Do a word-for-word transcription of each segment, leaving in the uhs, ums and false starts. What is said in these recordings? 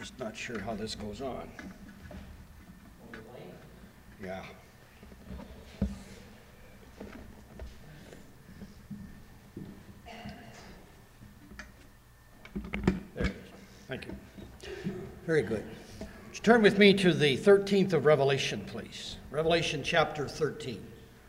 Just not sure how this goes on. Yeah. There it is. Thank you. Very good. Would you turn with me to the thirteenth of Revelation, please? Revelation chapter thirteen.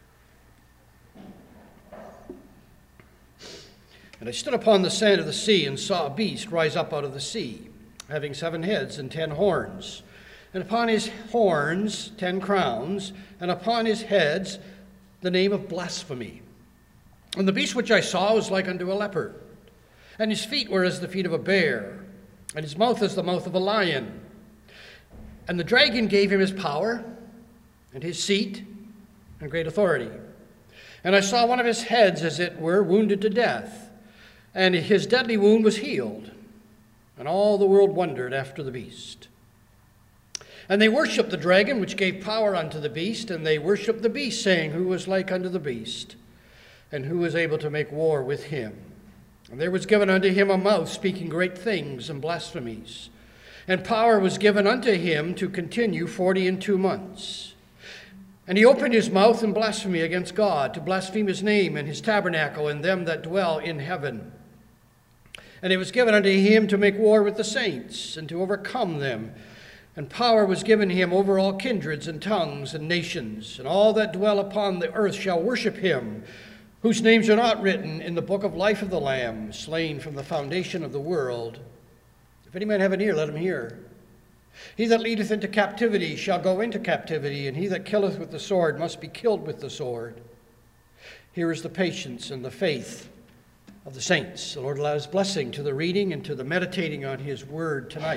And I stood upon the sand of the sea and saw a beast rise up out of the sea, having seven heads and ten horns, and upon his horns ten crowns, and upon his heads the name of blasphemy. And the beast which I saw was like unto a leopard, and his feet were as the feet of a bear, and his mouth as the mouth of a lion. And the dragon gave him his power, and his seat, and great authority. And I saw one of his heads, as it were, wounded to death, and his deadly wound was healed. And all the world wondered after the beast. And they worshipped the dragon, which gave power unto the beast, and they worshipped the beast, saying, Who was like unto the beast, and who was able to make war with him? And there was given unto him a mouth, speaking great things and blasphemies. And power was given unto him to continue forty and two months. And he opened his mouth in blasphemy against God, to blaspheme his name and his tabernacle and them that dwell in heaven. And it was given unto him to make war with the saints, and to overcome them. And power was given him over all kindreds and tongues and nations. And all that dwell upon the earth shall worship him, whose names are not written in the book of life of the Lamb, slain from the foundation of the world. If any man have an ear, let him hear. He that leadeth into captivity shall go into captivity, and he that killeth with the sword must be killed with the sword. Here is the patience and the faith of the saints. The Lord allow his blessing to the reading and to the meditating on his word tonight.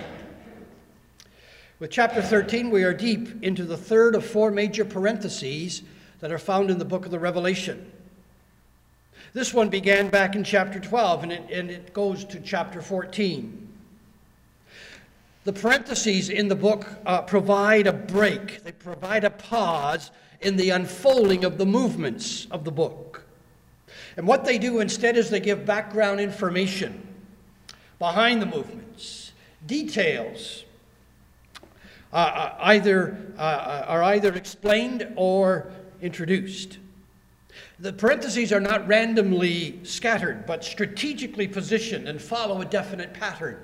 With chapter thirteen, we are deep into the third of four major parentheses that are found in the book of the Revelation. This one began back in chapter twelve, and it, and it goes to chapter fourteen. The parentheses in the book uh, provide a break. They provide a pause in the unfolding of the movements of the book. And what they do instead is they give background information behind the movements, details uh, either uh, are either explained or introduced. The parentheses are not randomly scattered, but strategically positioned and follow a definite pattern.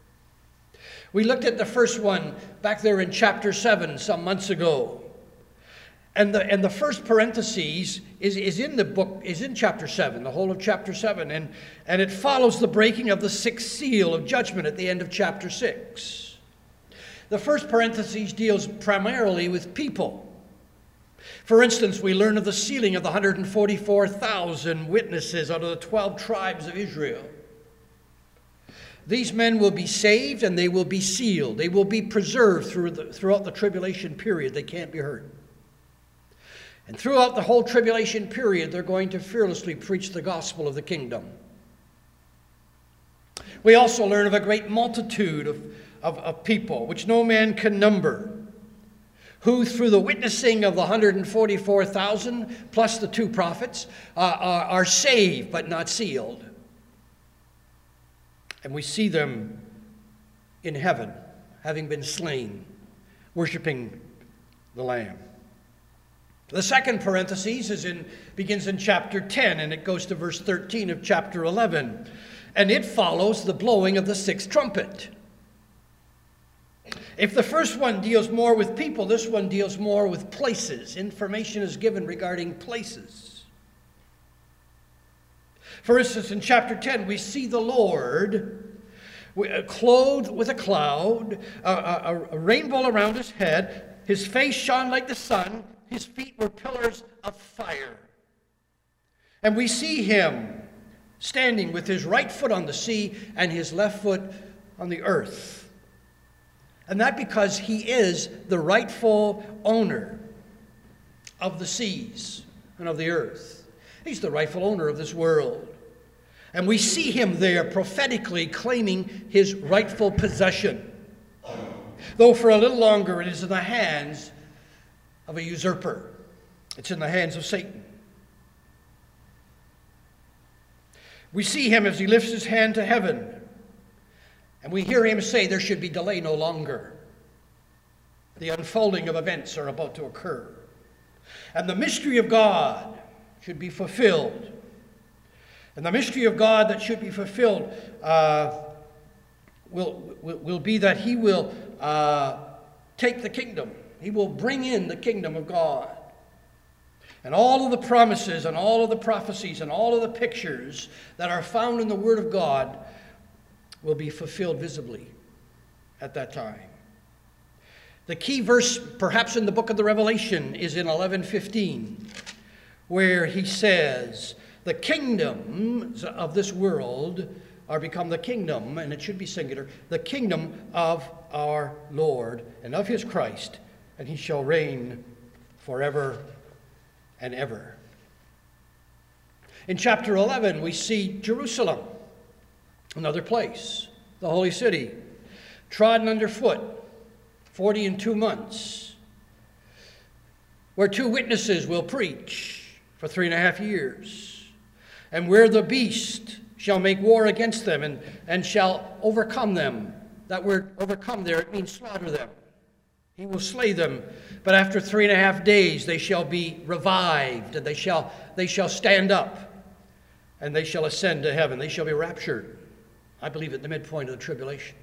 We looked at the first one back there in chapter seven some months ago. And the, and the first parentheses is, is in the book, is in chapter seven, the whole of chapter seven. And, and it follows the breaking of the sixth seal of judgment at the end of chapter six. The first parentheses deals primarily with people. For instance, we learn of the sealing of the one hundred forty-four thousand witnesses out of the twelve tribes of Israel. These men will be saved and they will be sealed. They will be preserved through the, throughout the tribulation period. They can't be hurt. And throughout the whole tribulation period, they're going to fearlessly preach the gospel of the kingdom. We also learn of a great multitude of, of, of people, which no man can number, who through the witnessing of the one hundred forty-four thousand, plus the two prophets, uh, are, are saved but not sealed. And we see them in heaven, having been slain, worshiping the Lamb. The second parenthesis is in, begins in chapter ten, and it goes to verse thirteen of chapter eleven. And it follows the blowing of the sixth trumpet. If the first one deals more with people, this one deals more with places. Information is given regarding places. For instance, in chapter ten, we see the Lord clothed with a cloud, a, a, a rainbow around his head. His face shone like the sun. His feet were pillars of fire. And we see him standing with his right foot on the sea and his left foot on the earth. And that because he is the rightful owner of the seas and of the earth. He's the rightful owner of this world. And we see him there prophetically claiming his rightful possession. Though for a little longer it is in the hands of a usurper. It's in the hands of Satan. We see him as he lifts his hand to heaven. And we hear him say there should be delay no longer. The unfolding of events are about to occur. And the mystery of God should be fulfilled. And the mystery of God that should be fulfilled uh, will, will, will be that he will uh, take the kingdom. He will bring in the kingdom of God. And all of the promises and all of the prophecies and all of the pictures that are found in the Word of God will be fulfilled visibly at that time. The key verse, perhaps in the book of the Revelation, is in eleven fifteen, where he says, the kingdoms of this world are become the kingdom, and it should be singular, the kingdom of our Lord and of his Christ, and he shall reign forever and ever. In chapter eleven, we see Jerusalem, another place, the holy city, trodden underfoot, forty and two months, where two witnesses will preach for three and a half years, and where the beast shall make war against them and, and shall overcome them. That word overcome there, it means slaughter them. He will slay them, but after three and a half days they shall be revived, and they shall, they shall stand up, and they shall ascend to heaven. They shall be raptured, I believe, at the midpoint of the tribulation.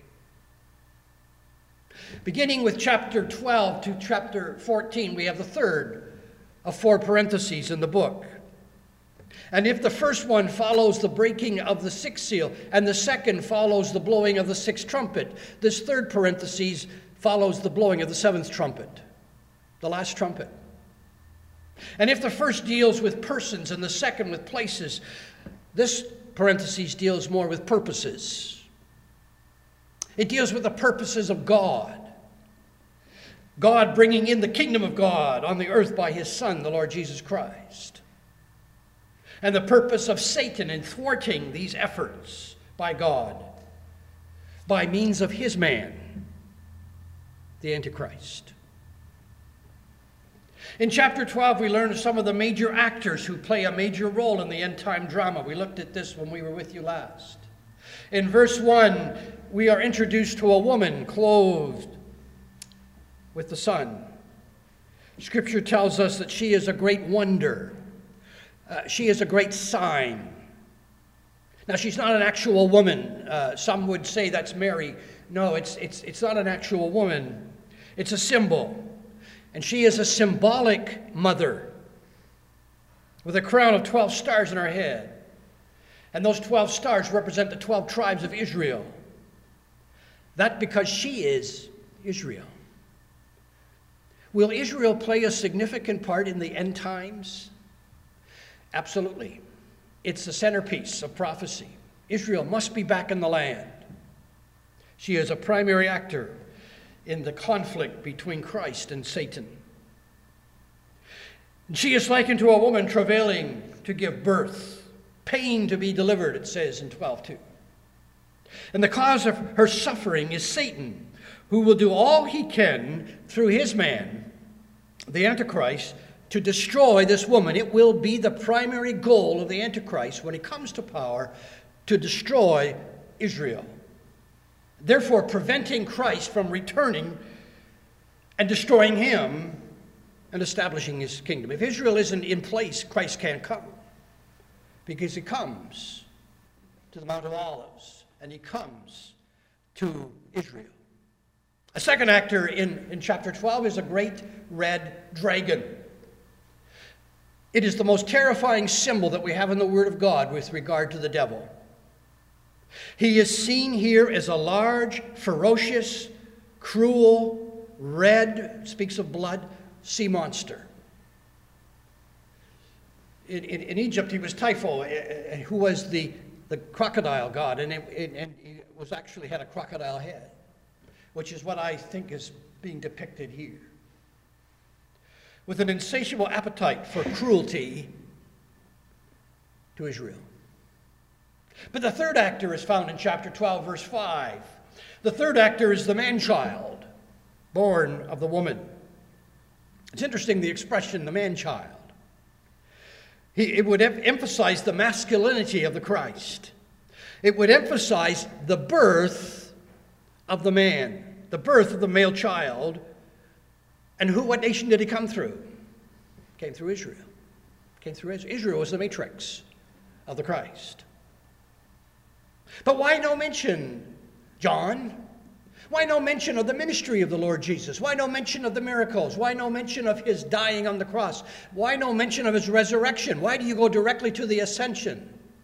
Beginning with chapter twelve to chapter fourteen, we have the third of four parentheses in the book. And if the first one follows the breaking of the sixth seal, and the second follows the blowing of the sixth trumpet, this third parenthesis follows the blowing of the seventh trumpet, the last trumpet. And if the first deals with persons and the second with places, this parenthesis deals more with purposes. It deals with the purposes of God. God bringing in the kingdom of God on the earth by his Son, the Lord Jesus Christ. And the purpose of Satan in thwarting these efforts by God by means of his man, the Antichrist. In chapter twelve, we learn of some of the major actors who play a major role in the end-time drama. We looked at this when we were with you last. In verse one, we are introduced to a woman clothed with the sun. Scripture tells us that she is a great wonder. Uh, she is a great sign. Now, she's not an actual woman. Uh, some would say that's Mary. No, it's, it's, it's not an actual woman. It's a symbol. And she is a symbolic mother with a crown of twelve stars in her head. And those twelve stars represent the twelve tribes of Israel. That because she is Israel. Will Israel play a significant part in the end times? Absolutely. It's the centerpiece of prophecy. Israel must be back in the land. She is a primary actor in the conflict between Christ and Satan. And she is likened to a woman travailing to give birth, pain to be delivered, it says in twelve two. And the cause of her suffering is Satan, who will do all he can through his man, the Antichrist, to destroy this woman. It will be the primary goal of the Antichrist when he comes to power, to destroy Israel. Therefore, preventing Christ from returning and destroying him and establishing his kingdom. If Israel isn't in place, Christ can't come, because he comes to the Mount of Olives and he comes to Israel. A second actor in, in chapter twelve is a great red dragon. It is the most terrifying symbol that we have in the Word of God with regard to the devil. He is seen here as a large, ferocious, cruel, red, speaks of blood, sea monster. In, in, in Egypt, he was Typho, who was the, the crocodile god, and, it, and he was actually had a crocodile head, which is what I think is being depicted here. With an insatiable appetite for cruelty to Israel. But the third actor is found in chapter twelve, verse five. The third actor is the man-child, born of the woman. It's interesting, the expression, the man-child. He, it would em- emphasize the masculinity of the Christ. It would emphasize the birth of the man, the birth of the male child. And who, what nation did he come through? Came through Israel. Came through Israel. Israel was the matrix of the Christ. But why no mention John? Why no mention of the ministry of the Lord Jesus? Why no mention of the miracles? Why no mention of his dying on the cross? Why no mention of his resurrection? Why do you go directly to the ascension?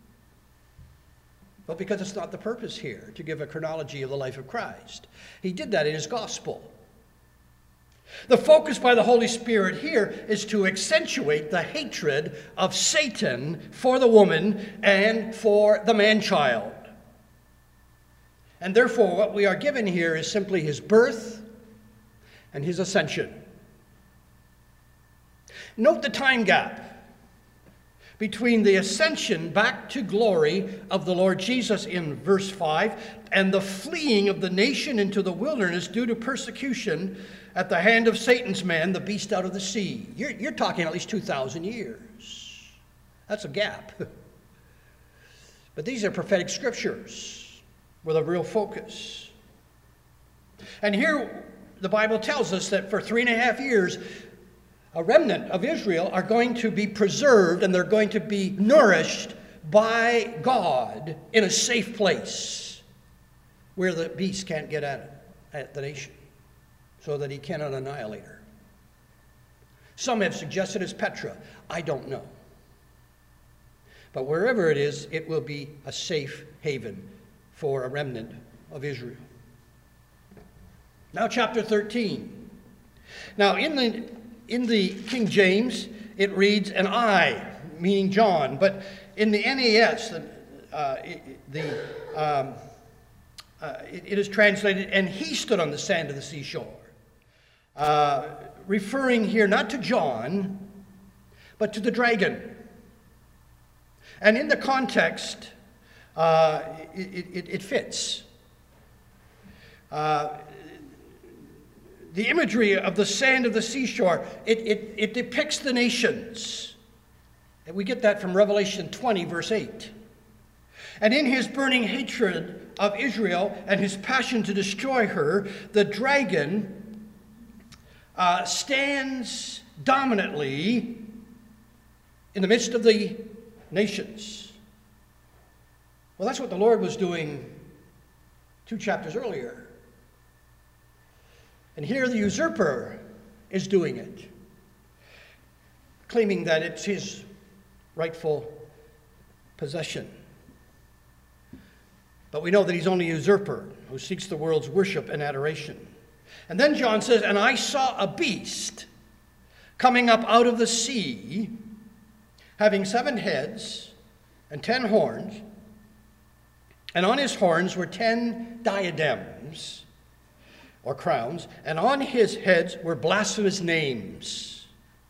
Well, because it's not the purpose here to give a chronology of the life of Christ. He did that in his gospel. The focus by the Holy Spirit here is to accentuate the hatred of Satan for the woman and for the man-child. And therefore, what we are given here is simply his birth and his ascension. Note the time gap between the ascension back to glory of the Lord Jesus in verse five and the fleeing of the nation into the wilderness due to persecution at the hand of Satan's man, the beast out of the sea. You're, you're talking at least two thousand years. That's a gap. But these are prophetic scriptures with a real focus. And here the Bible tells us that for three and a half years, a remnant of Israel are going to be preserved and they're going to be nourished by God in a safe place where the beast can't get at it, at the nation, so that he cannot annihilate her. Some have suggested it's Petra. I don't know. But wherever it is, it will be a safe haven for a remnant of Israel. Now chapter thirteen. Now in the in the King James it reads an I, meaning John, but in the N A S the, uh, the um, uh, it, it is translated and he stood on the sand of the seashore, uh, referring here not to John but to the dragon. And in the context, uh, it, it, it fits. Uh, the imagery of the sand of the seashore, it, it, it depicts the nations. And we get that from Revelation twenty, verse eight. And in his burning hatred of Israel and his passion to destroy her, the dragon uh, stands dominantly in the midst of the nations. Well, that's what the Lord was doing two chapters earlier. And here the usurper is doing it, claiming that it's his rightful possession. But we know that he's only a usurper who seeks the world's worship and adoration. And then John says, and I saw a beast coming up out of the sea, having seven heads and ten horns, and on his horns were ten diadems, or crowns, and on his heads were blasphemous names.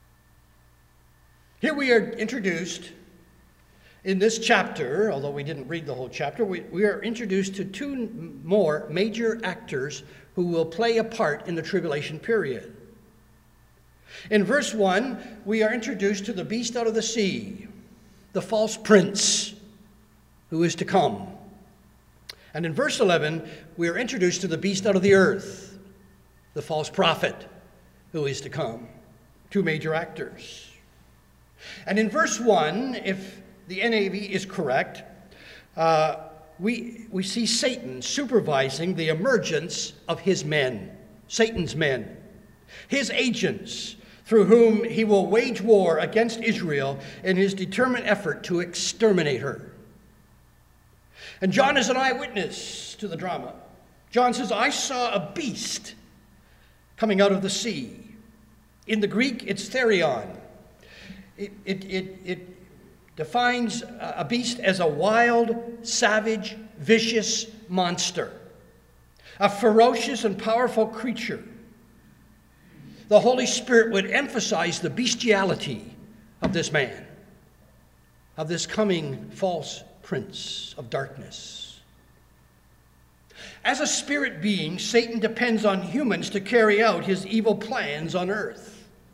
Here we are introduced in this chapter, although we didn't read the whole chapter, we, we are introduced to two more major actors who will play a part in the tribulation period. In verse one, we are introduced to the beast out of the sea, the false prince who is to come. And in verse eleven, we are introduced to the beast out of the earth, the false prophet who is to come. Two major actors. And in verse one, if the N A V is correct, uh, we, we see Satan supervising the emergence of his men, Satan's men, his agents, through whom he will wage war against Israel in his determined effort to exterminate her. And John is an eyewitness to the drama. John says, I saw a beast coming out of the sea. In the Greek, it's therion. It, it, it, it defines a beast as a wild, savage, vicious monster, a ferocious and powerful creature. The Holy Spirit would emphasize the bestiality of this man, of this coming false prince of darkness. As a spirit being, Satan depends on humans to carry out his evil plans on earth.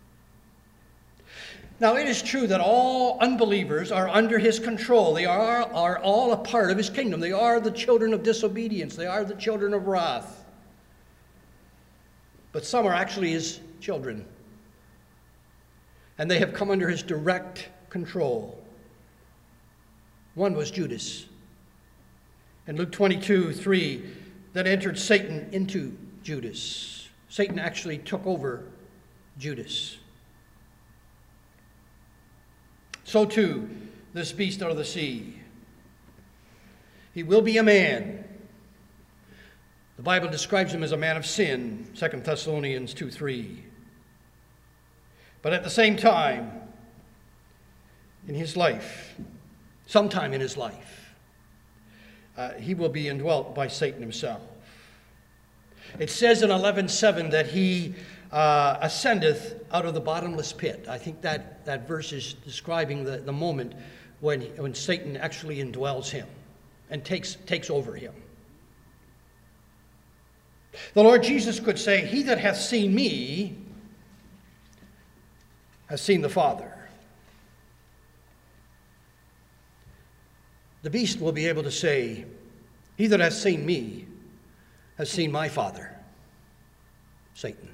Now, it is true that all unbelievers are under his control. They are, are all a part of his kingdom. They are the children of disobedience. They are the children of wrath. but some are actually his children. And they have come under his direct control. One was Judas. In Luke twenty-two, three, that entered Satan into Judas. Satan actually took over Judas. So too, this beast out of the sea. He will be a man. The Bible describes him as a man of sin, Second Thessalonians two, three. But at the same time, in his life, sometime in his life, uh, he will be indwelt by Satan himself. It says in eleven seven that he uh, ascendeth out of the bottomless pit. I think that, that verse is describing the, the moment when, when Satan actually indwells him and takes, takes over him. The Lord Jesus could say, "He that hath seen me has seen the Father." The beast will be able to say, "He that hath seen me has seen my Father," Satan.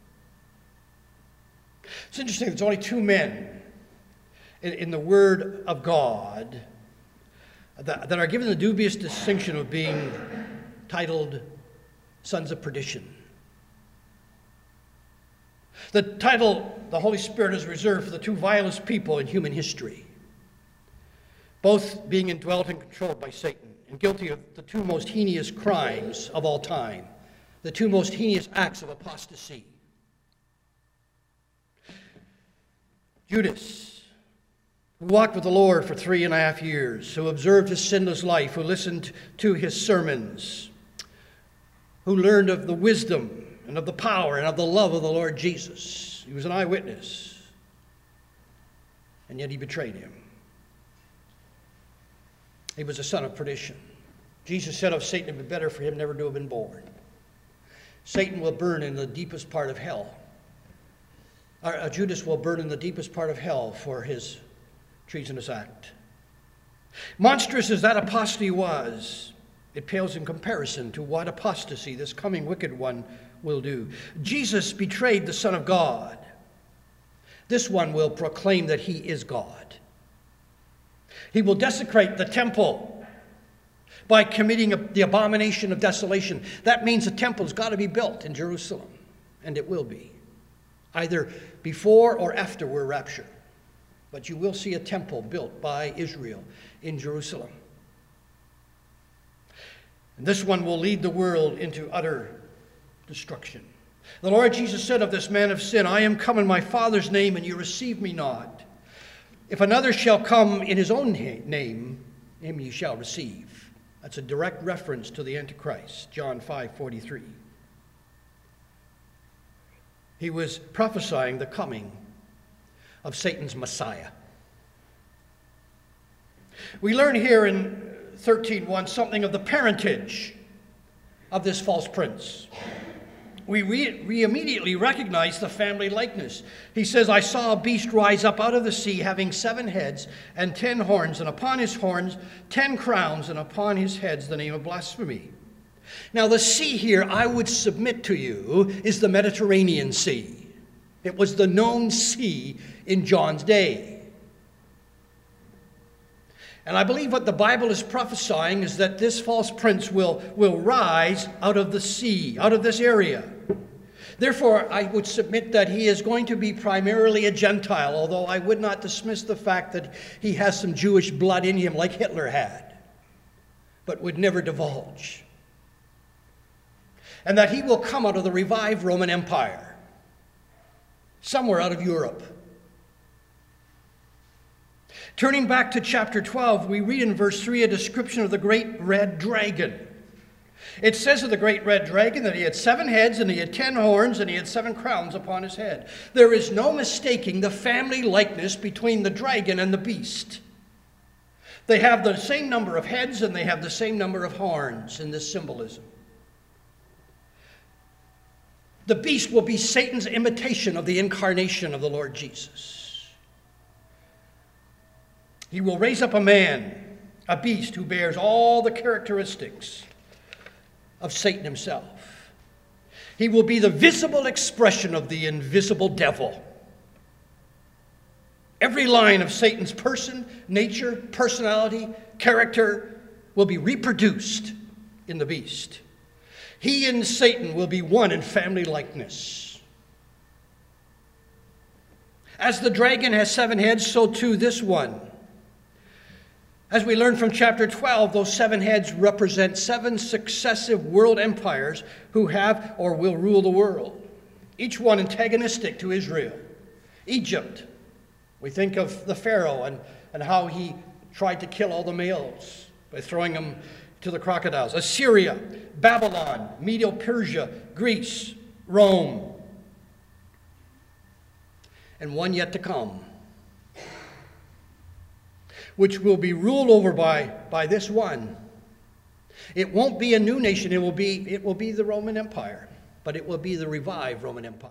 It's interesting, there's only two men in, in the Word of God that, that are given the dubious distinction of being titled sons of perdition. The title the Holy Spirit has reserved for the two vilest people in human history, both being indwelt and controlled by Satan and guilty of the two most heinous crimes of all time, the two most heinous acts of apostasy. Judas, who walked with the Lord for three and a half years, who observed his sinless life, who listened to his sermons, who learned of the wisdom and of the power and of the love of the Lord Jesus. He was an eyewitness, and yet he betrayed him. He was a son of perdition. Jesus said of Satan, it would be better for him never to have been born. Satan will burn in the deepest part of hell. Or, uh, Judas will burn in the deepest part of hell for his treasonous act. Monstrous as that apostasy was, it pales in comparison to what apostasy this coming wicked one will do. Jesus betrayed the Son of God. This one will proclaim that he is God. He will desecrate the temple by committing a, the abomination of desolation. That means the temple's got to be built in Jerusalem, and it will be, either before or after we're raptured. But you will see a temple built by Israel in Jerusalem. And this one will lead the world into utter destruction. The Lord Jesus said of this man of sin, "I am come in my Father's name, and you receive me not. If another shall come in his own name, him ye shall receive." That's a direct reference to the Antichrist, John five forty-three. He was prophesying the coming of Satan's Messiah. We learn here in thirteen one something of the parentage of this false prince. We, re- we immediately recognize the family likeness. He says, "I saw a beast rise up out of the sea, having seven heads and ten horns, and upon his horns ten crowns, and upon his heads the name of blasphemy." Now the sea here, I would submit to you, is the Mediterranean Sea. It was the known sea in John's day. And I believe what the Bible is prophesying is that this false prince will, will rise out of the sea, out of this area. Therefore, I would submit that he is going to be primarily a Gentile, although I would not dismiss the fact that he has some Jewish blood in him like Hitler had, but would never divulge. And that he will come out of the revived Roman Empire, somewhere out of Europe. Turning back to chapter twelve, we read in verse three a description of the great red dragon. It says of the great red dragon that he had seven heads and he had ten horns and he had seven crowns upon his head. There is no mistaking the family likeness between the dragon and the beast. They have the same number of heads and they have the same number of horns in this symbolism. The beast will be Satan's imitation of the incarnation of the Lord Jesus. He will raise up a man, a beast, who bears all the characteristics of Satan himself. He will be the visible expression of the invisible devil. Every line of Satan's person, nature, personality, character will be reproduced in the beast. He and Satan will be one in family likeness. As the dragon has seven heads, so too this one. As we learn from chapter twelve, those seven heads represent seven successive world empires who have or will rule the world, each one antagonistic to Israel. Egypt, we think of the Pharaoh and, and how he tried to kill all the males by throwing them to the crocodiles. Assyria, Babylon, Medo-Persia, Greece, Rome, and one yet to come, which will be ruled over by, by this one. It won't be a new nation. It will be, it will be the Roman Empire, but it will be the revived Roman Empire.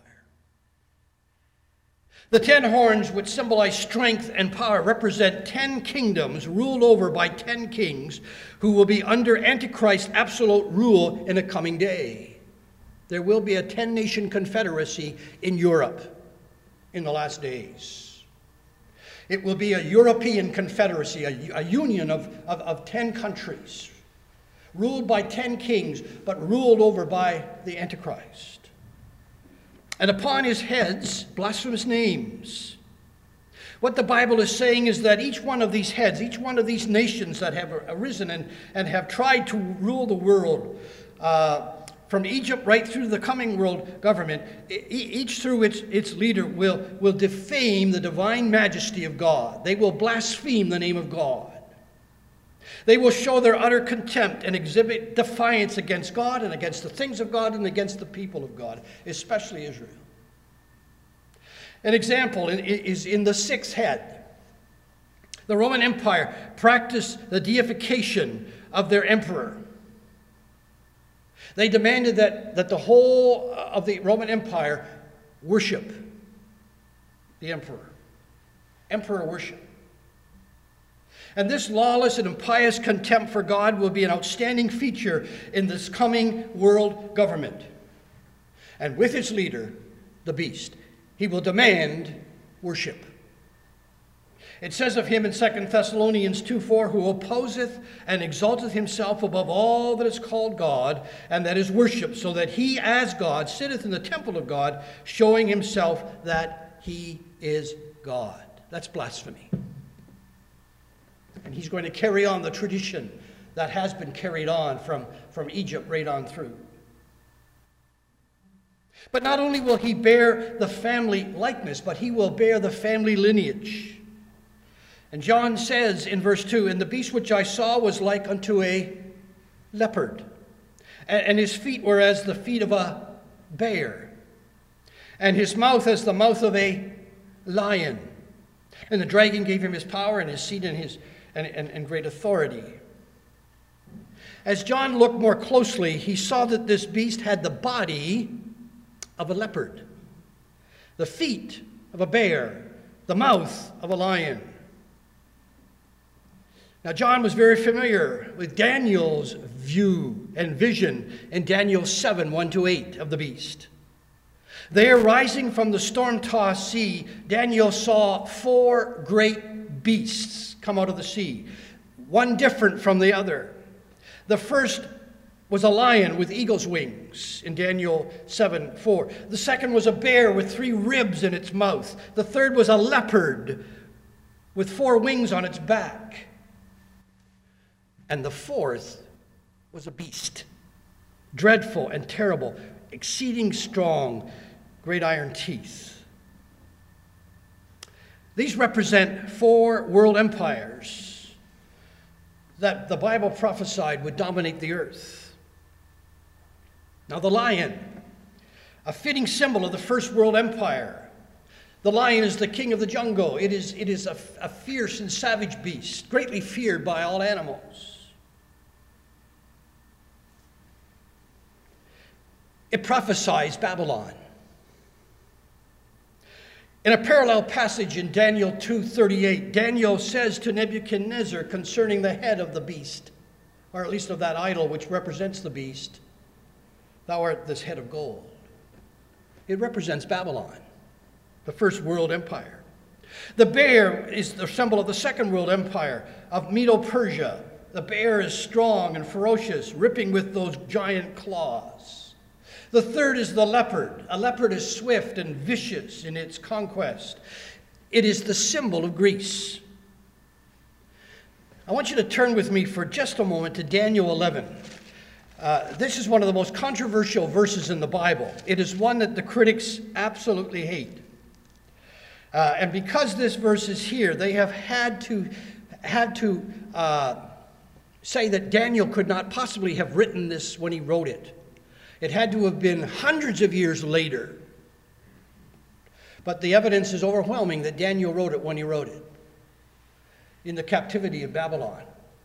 The ten horns, which symbolize strength and power, represent ten kingdoms ruled over by ten kings who will be under Antichrist's absolute rule in a coming day. There will be a ten-nation confederacy in Europe in the last days. It will be a European confederacy, a, a union of, of, of ten countries, ruled by ten kings, but ruled over by the Antichrist. And upon his heads, blasphemous names. What the Bible is saying is that each one of these heads, each one of these nations that have arisen and, and have tried to rule the world, uh, from Egypt right through the coming world government, each through its, its leader will, will defame the divine majesty of God. They will blaspheme the name of God. They will show their utter contempt and exhibit defiance against God and against the things of God and against the people of God, especially Israel. An example is in the sixth head. The Roman Empire practiced the deification of their emperor. They demanded that, that the whole of the Roman Empire worship the emperor. Emperor worship. And this lawless and impious contempt for God will be an outstanding feature in this coming world government. And with its leader, the beast, he will demand worship. It says of him in Second Thessalonians two four, who opposeth and exalteth himself above all that is called God and that is worshipped, so that he as God sitteth in the temple of God, showing himself that he is God. That's blasphemy. And he's going to carry on the tradition that has been carried on from, from Egypt right on through. But not only will he bear the family likeness, but he will bear the family lineage. And John says in verse two, and the beast which I saw was like unto a leopard, and his feet were as the feet of a bear, and his mouth as the mouth of a lion. And the dragon gave him his power and his seat and his And, and, and great authority. As John looked more closely, he saw that this beast had the body of a leopard, the feet of a bear, the mouth of a lion. Now, John was very familiar with Daniel's view and vision in Daniel seven, one to eight of the beast. There, rising from the storm-tossed sea, Daniel saw four great beasts come out of the sea, one different from the other. The first was a lion with eagle's wings in Daniel seven four. The second was a bear with three ribs in its mouth. The third was a leopard with four wings on its back. And the fourth was a beast, dreadful and terrible, exceeding strong, great iron teeth. These represent four world empires that the Bible prophesied would dominate the earth. Now, the lion, a fitting symbol of the first world empire. The lion is the king of the jungle. It is, it is a, a fierce and savage beast, greatly feared by all animals. It prophesies Babylon. In a parallel passage in Daniel two thirty-eight, Daniel says to Nebuchadnezzar concerning the head of the beast, or at least of that idol which represents the beast, thou art this head of gold. It represents Babylon, the first world empire. The bear is the symbol of the second world empire of Medo-Persia. The bear is strong and ferocious, ripping with those giant claws. The third is the leopard. A leopard is swift and vicious in its conquest. It is the symbol of Greece. I want you to turn with me for just a moment to Daniel eleven. Uh, this is one of the most controversial verses in the Bible. It is one that the critics absolutely hate. Uh, and because this verse is here, they have had to, had to uh, say that Daniel could not possibly have written this when he wrote it. It had to have been hundreds of years later. But the evidence is overwhelming that Daniel wrote it when he wrote it, in the captivity of Babylon.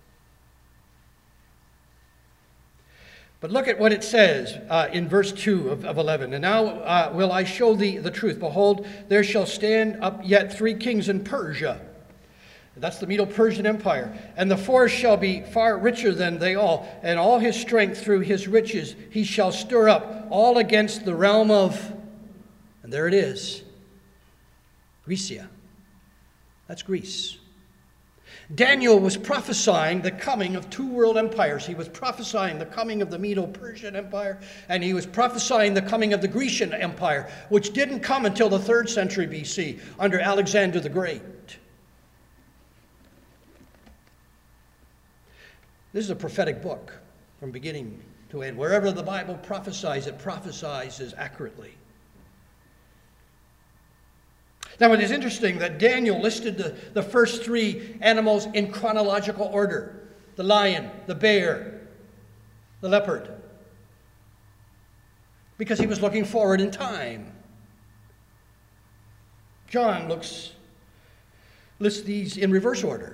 But look at what it says uh, in verse two of, of eleven. And now uh, will I show thee the truth. Behold, there shall stand up yet three kings in Persia. That's the Medo-Persian Empire. And the fourth shall be far richer than they all. And all his strength through his riches he shall stir up, all against the realm of, and there it is, Grecia. That's Greece. Daniel was prophesying the coming of two world empires. He was prophesying the coming of the Medo-Persian Empire, and he was prophesying the coming of the Grecian Empire, which didn't come until the third century B C under Alexander the Great. This is a prophetic book from beginning to end. Wherever the Bible prophesies, it prophesies accurately. Now, it is interesting that Daniel listed the, the first three animals in chronological order: the lion, the bear, the leopard, because he was looking forward in time. John looks, lists these in reverse order.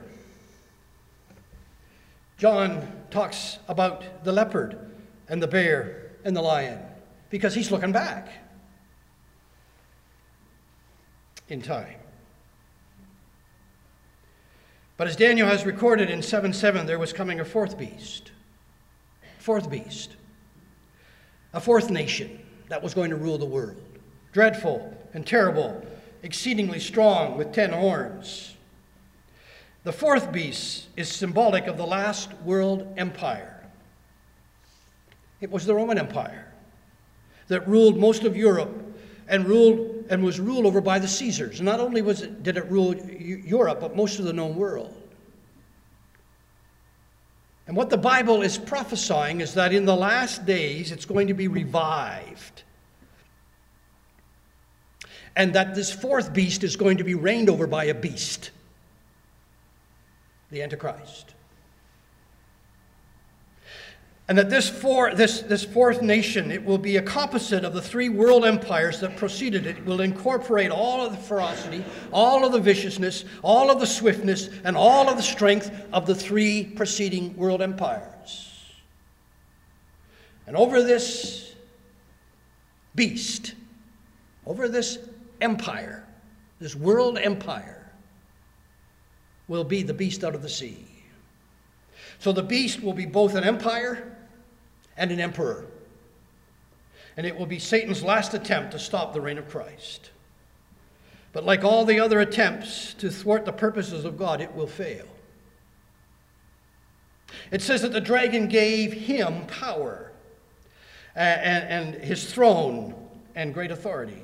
John talks about the leopard and the bear and the lion because he's looking back in time. But as Daniel has recorded in seven seven, there was coming a fourth beast. Fourth beast. A fourth nation that was going to rule the world. Dreadful and terrible, exceedingly strong with ten horns. The fourth beast is symbolic of the last world empire. It was the Roman Empire that ruled most of Europe and ruled and was ruled over by the Caesars. Not only was it, did it rule Europe, but most of the known world. And what the Bible is prophesying is that in the last days it's going to be revived. And that this fourth beast is going to be reigned over by a beast, the Antichrist. And that this, four, this, this fourth nation, it will be a composite of the three world empires that preceded it. It will incorporate all of the ferocity, all of the viciousness, all of the swiftness, and all of the strength of the three preceding world empires. And over this beast, over this empire, this world empire, will be the beast out of the sea. So the beast will be both an empire and an emperor. And it will be Satan's last attempt to stop the reign of Christ. But like all the other attempts to thwart the purposes of God, it will fail. It says that the dragon gave him power and, and his throne and great authority.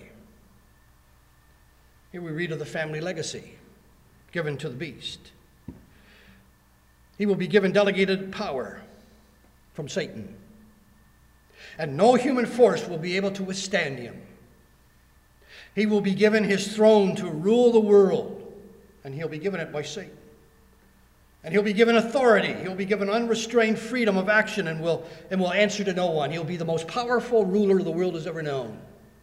Here we read of the family legacy given to the beast. He will be given delegated power from Satan. And no human force will be able to withstand him. He will be given his throne to rule the world, and he'll be given it by Satan. And he'll be given authority. He'll be given unrestrained freedom of action and will, and will answer to no one. He'll be the most powerful ruler the world has ever known.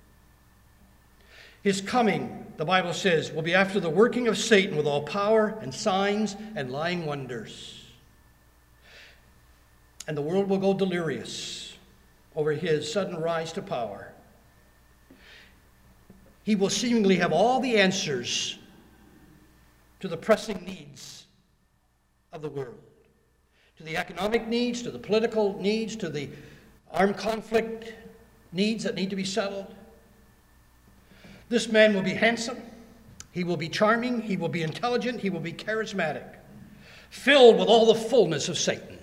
His coming, the Bible says, will be after the working of Satan with all power and signs and lying wonders. And the world will go delirious over his sudden rise to power. He will seemingly have all the answers to the pressing needs of the world, to the economic needs, to the political needs, to the armed conflict needs that need to be settled. This man will be handsome, he will be charming, he will be intelligent, he will be charismatic, filled with all the fullness of Satan.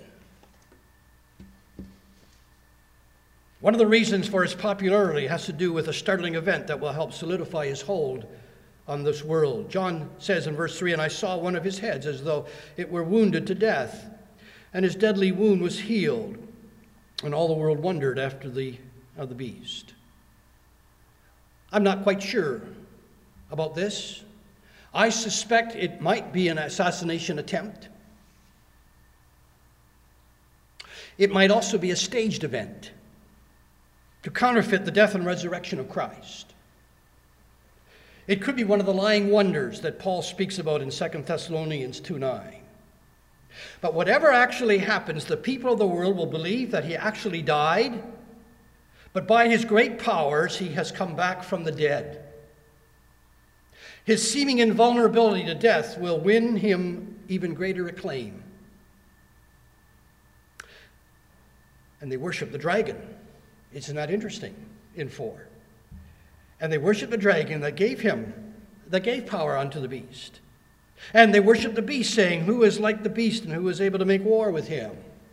One of the reasons for his popularity has to do with a startling event that will help solidify his hold on this world. John says in verse three, "And I saw one of his heads as though it were wounded to death, and his deadly wound was healed, and all the world wondered after the of the beast." I'm not quite sure about this. I suspect it might be an assassination attempt. It might also be a staged event to counterfeit the death and resurrection of Christ. It could be one of the lying wonders that Paul speaks about in Second Thessalonians two nine. But whatever actually happens, the people of the world will believe that he actually died, but by his great powers he has come back from the dead. His seeming invulnerability to death will win him even greater acclaim. And they worship the dragon. Isn't that interesting in four? And they worship the dragon that gave him, that gave power unto the beast. And they worship the beast, saying, "Who is like the beast and who is able to make war with him?"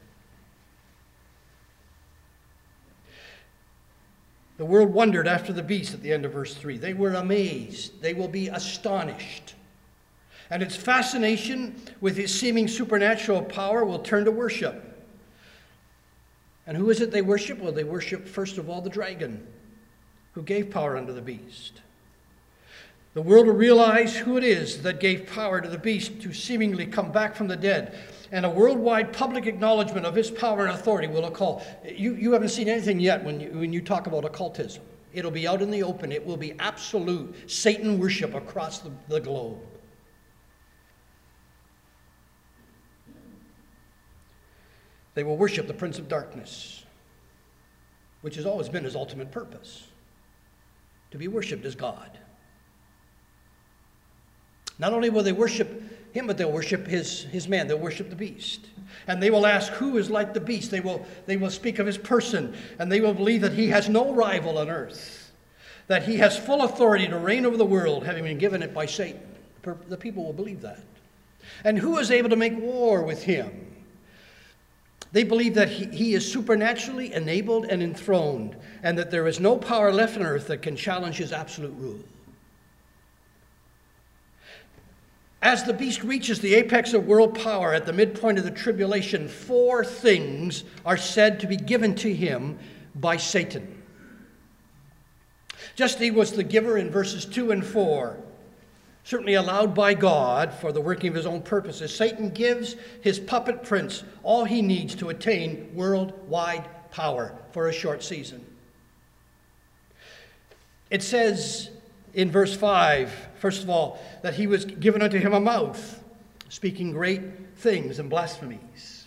The world wondered after the beast at the end of verse three. They were amazed. They will be astonished. And its fascination with his seeming supernatural power will turn to worship. And who is it they worship? Well, they worship first of all the dragon, who gave power unto the beast. The world will realize who it is that gave power to the beast to seemingly come back from the dead. And a worldwide public acknowledgement of his power and authority will occur. You, you haven't seen anything yet when you, when you talk about occultism. It'll be out in the open. It will be absolute Satan worship across the, the globe. They will worship the Prince of Darkness, which has always been his ultimate purpose, to be worshipped as God. Not only will they worship him, but they'll worship his, his man. They'll worship the beast. And they will ask, who is like the beast? They will, they will speak of his person, and they will believe that he has no rival on earth, that he has full authority to reign over the world, having been given it by Satan. The people will believe that. And who is able to make war with him? They believe that he, he is supernaturally enabled and enthroned, and that there is no power left on earth that can challenge his absolute rule. As the beast reaches the apex of world power at the midpoint of the tribulation, four things are said to be given to him by Satan. Just as he was the giver in verses two and four, certainly allowed by God for the working of his own purposes, Satan gives his puppet prince all he needs to attain worldwide power for a short season. It says in verse five, first of all, that he was given unto him a mouth, speaking great things and blasphemies.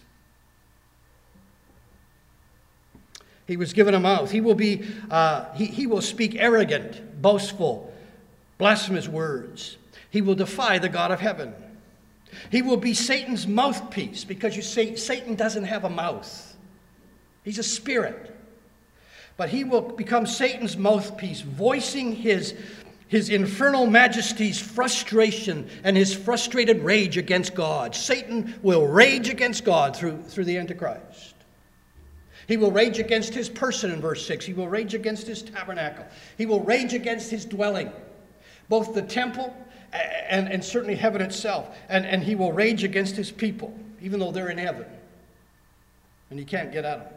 He was given a mouth. He will be, uh, he, he will speak arrogant, boastful, blasphemous words. He will defy the God of heaven. He will be Satan's mouthpiece, because you say Satan doesn't have a mouth. He's a spirit. But he will become Satan's mouthpiece, voicing his, his infernal majesty's frustration and his frustrated rage against God. Satan will rage against God through, through the Antichrist. He will rage against his person in verse six. He will rage against his tabernacle. He will rage against his dwelling, both the temple and, and certainly heaven itself. And, and he will rage against his people, even though they're in heaven. And he can't get at them.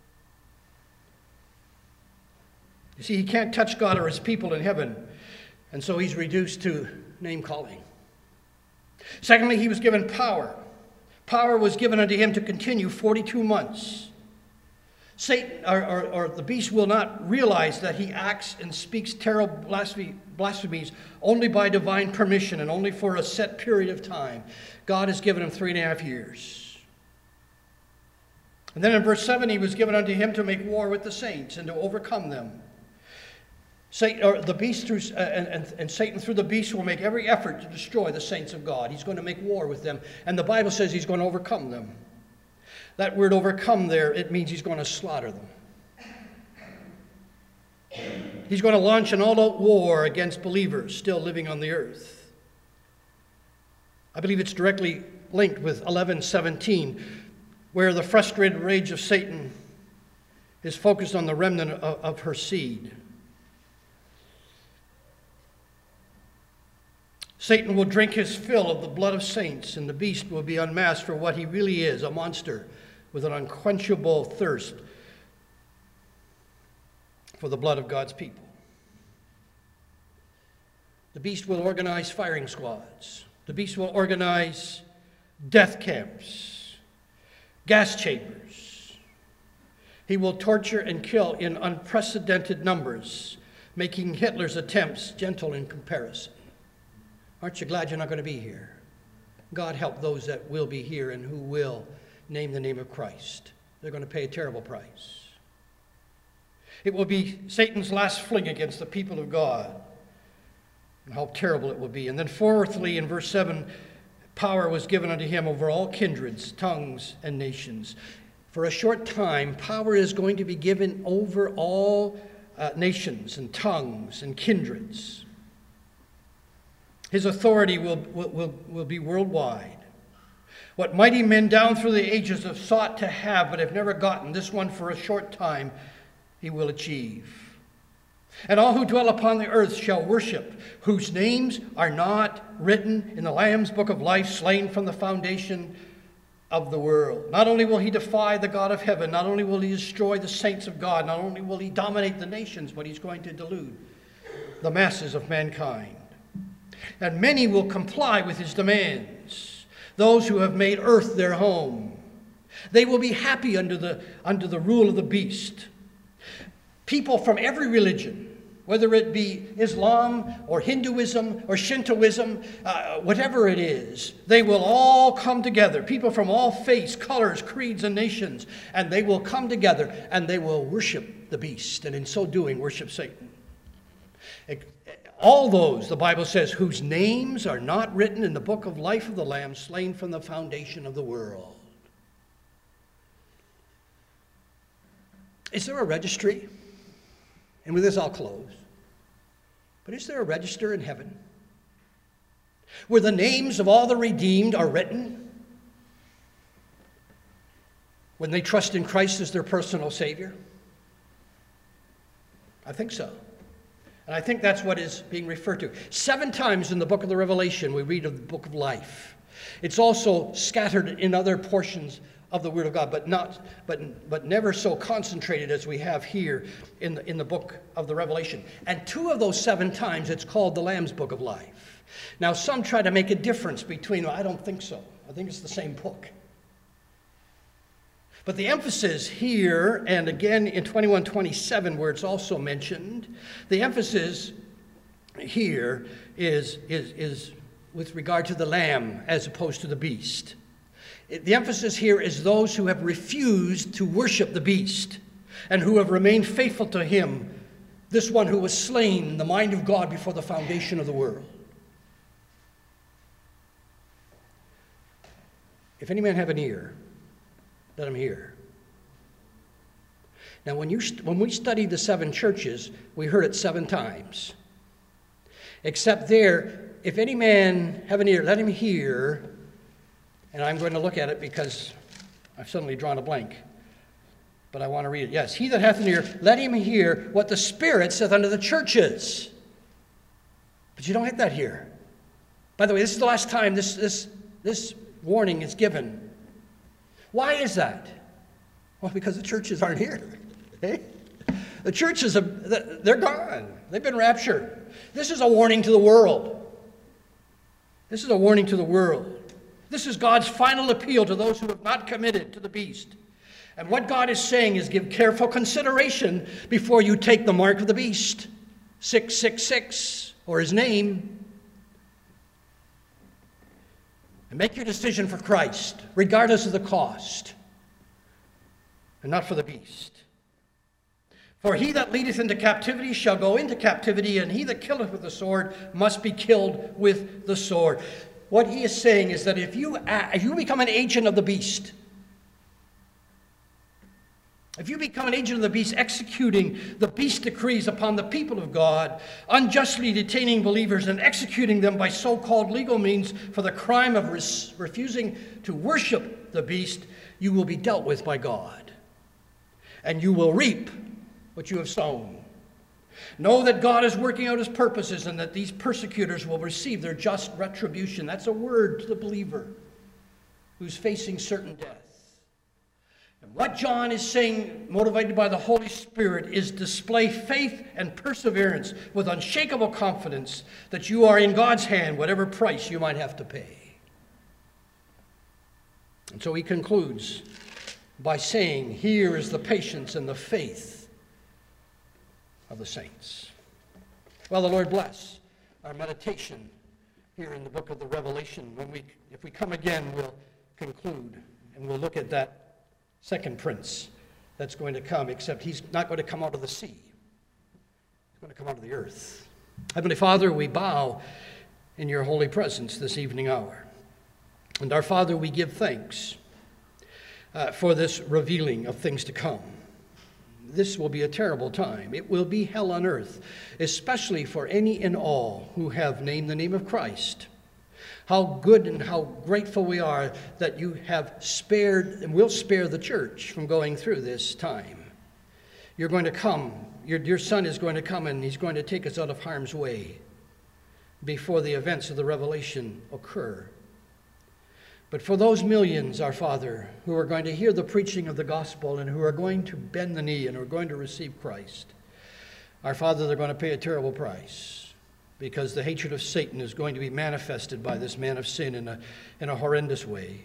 You see, he can't touch God or his people in heaven, and so he's reduced to name-calling. Secondly, he was given power. Power was given unto him to continue forty-two months. Satan, or, or, or the beast, will not realize that he acts and speaks terrible blasphemies only by divine permission and only for a set period of time. God has given him three and a half years. And then in verse seven, he was given unto him to make war with the saints and to overcome them. Satan, or the beast through, uh, and, and, and Satan through the beast will make every effort to destroy the saints of God. He's going to make war with them. And the Bible says he's going to overcome them. That word overcome there, it means he's going to slaughter them. He's going to launch an all-out war against believers still living on the earth. I believe it's directly linked with eleven seventeen, where the frustrated rage of Satan is focused on the remnant of, of her seed. Satan will drink his fill of the blood of saints, and the beast will be unmasked for what he really is, a monster with an unquenchable thirst for the blood of God's people. The beast will organize firing squads. The beast will organize death camps, gas chambers. He will torture and kill in unprecedented numbers, making Hitler's attempts gentle in comparison. Aren't you glad you're not going to be here? God help those that will be here and who will name the name of Christ. They're going to pay a terrible price. It will be Satan's last fling against the people of God. And how terrible it will be. And then fourthly, in verse seven, power was given unto him over all kindreds, tongues, and nations. For a short time, power is going to be given over all uh, nations and tongues and kindreds. His authority will, will, will, will be worldwide. What mighty men down through the ages have sought to have but have never gotten, this one for a short time he will achieve. And all who dwell upon the earth shall worship, whose names are not written in the Lamb's book of life, slain from the foundation of the world. Not only will he defy the God of heaven, not only will he destroy the saints of God, not only will he dominate the nations, but he's going to delude the masses of mankind. And many will comply with his demands, those who have made earth their home. They will be happy under the, under the rule of the beast. People from every religion, whether it be Islam or Hinduism or Shintoism, uh, whatever it is, they will all come together. People from all faiths, colors, creeds, and nations, and they will come together and they will worship the beast, and in so doing worship Satan. It, all those, the Bible says, whose names are not written in the book of life of the Lamb, slain from the foundation of the world. Is there a registry? And with this I'll close. But is there a register in heaven where the names of all the redeemed are written when they trust in Christ as their personal Savior? I think so. And I think that's what is being referred to. Seven times in the book of the Revelation we read of the book of life. It's also scattered in other portions of the Word of God, but not, but, but never so concentrated as we have here in the, in the book of the Revelation. And two of those seven times it's called the Lamb's Book of Life. Now some try to make a difference between, well, I don't think so. I think it's the same book. But the emphasis here, and again in twenty-one twenty-seven where it's also mentioned, the emphasis here is, is, is with regard to the Lamb as opposed to the beast. The emphasis here is those who have refused to worship the beast and who have remained faithful to him, this one who was slain in the mind of God before the foundation of the world. If any man have an ear, let him hear. Now, when, you, when we studied the seven churches, we heard it seven times. Except there, if any man have an ear, let him hear. And I'm going to look at it because I've suddenly drawn a blank. But I want to read it. Yes, he that hath an ear, let him hear what the Spirit saith unto the churches. But you don't have that here. By the way, this is the last time this, this, this warning is given. Why is that? Well, because the churches aren't here. Okay? The churches, are, they're gone. They've been raptured. This is a warning to the world. This is a warning to the world. This is God's final appeal to those who have not committed to the beast. And what God is saying is give careful consideration before you take the mark of the beast. six six six, or his name. And make your decision for Christ, regardless of the cost, and not for the beast. For he that leadeth into captivity shall go into captivity, and he that killeth with the sword must be killed with the sword. What he is saying is that if you, if you become an agent of the beast, If you become an agent of the beast, executing the beast decrees upon the people of God, unjustly detaining believers and executing them by so-called legal means for the crime of res- refusing to worship the beast, you will be dealt with by God. And you will reap what you have sown. Know that God is working out his purposes and that these persecutors will receive their just retribution. That's a word to the believer who's facing certain death. And what John is saying, motivated by the Holy Spirit, is display faith and perseverance with unshakable confidence that you are in God's hand, whatever price you might have to pay. And so he concludes by saying, here is the patience and the faith of the saints. Well, the Lord bless our meditation here in the book of the Revelation. When we, if we come again, we'll conclude and we'll look at that second prince that's going to come, except he's not going to come out of the sea. He's going to come out of the earth. Heavenly Father, we bow in your holy presence this evening hour. And our Father, we give thanks uh, for this revealing of things to come. This will be a terrible time. It will be hell on earth, especially for any and all who have named the name of Christ. How good and how grateful we are that you have spared and will spare the church from going through this time. You're going to come, your dear Son is going to come, and he's going to take us out of harm's way before the events of the Revelation occur. But for those millions, our Father, who are going to hear the preaching of the gospel and who are going to bend the knee and are going to receive Christ, our Father, they're going to pay a terrible price, because the hatred of Satan is going to be manifested by this man of sin in a, in a horrendous way.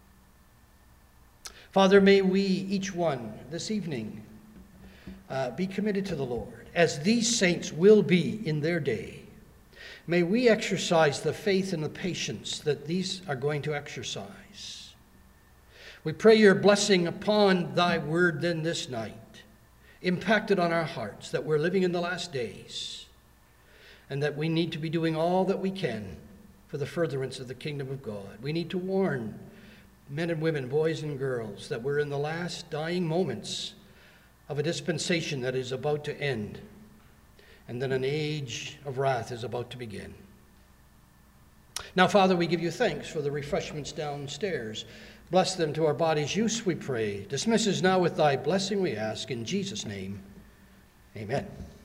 Father, may we, each one, this evening, uh, be committed to the Lord, as these saints will be in their day. May we exercise the faith and the patience that these are going to exercise. We pray your blessing upon thy word then this night, impacted on our hearts, that we're living in the last days, and that we need to be doing all that we can for the furtherance of the kingdom of God. We need to warn men and women, boys and girls, that we're in the last dying moments of a dispensation that is about to end, and that an age of wrath is about to begin. Now, Father, we give you thanks for the refreshments downstairs. Bless them to our body's use, we pray. Dismiss us now with thy blessing, we ask, in Jesus' name. Amen.